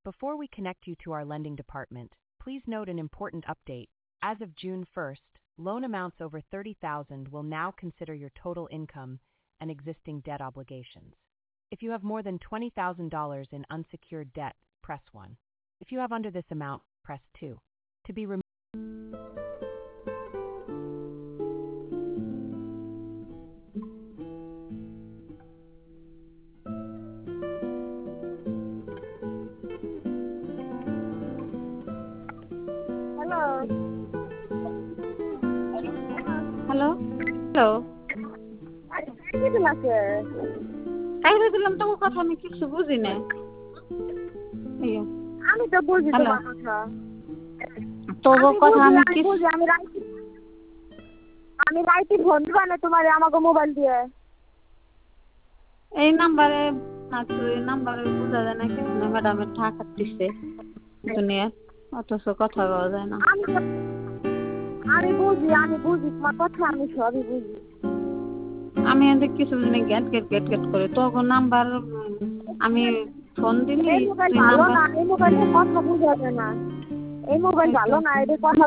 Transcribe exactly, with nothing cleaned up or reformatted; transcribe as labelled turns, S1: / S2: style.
S1: Before we connect you to our lending department, please note an important update. As of June first, loan amounts over thirty thousand dollars will now consider your total income and existing debt obligations. If you have more than twenty thousand dollars in unsecured debt, press one. If you have under this amount, press two. To be removed.
S2: Hello.
S3: Hello hello
S2: কি দিন আছে
S3: কাইরে দিলাম তোমার কথা আমি কিছু বুঝি না ইয়ো
S2: আমি তো বুঝি
S3: Hello.
S2: তোমার কথা
S3: তোর কথা আমি
S2: আমি
S3: কিছু
S2: বুঝি আমি রাইতি আমি রাইতি ফোন দিবা না তোমার আমাকে মোবাইল দিয়ে
S3: এই নাম্বারে আছে এই নাম্বারে বুঝা যায় না কিছু না ম্যাডামের টাকা দিছে দুনিয়া অথচ কথা বলা যায় না
S2: আমি আমি বুঝি আমি বুঝি তোমার কথা আমি সবই বুঝি
S3: আমি এতে কিছু দিনে গেট গেট গেট গেট করে তখন নাম্বার আমি ফোন দিলি
S2: এই মোবাইল ভালো না এই মোবাইলে কথা বুঝা যায় না এই মোবাইল ভালো না এদের কথা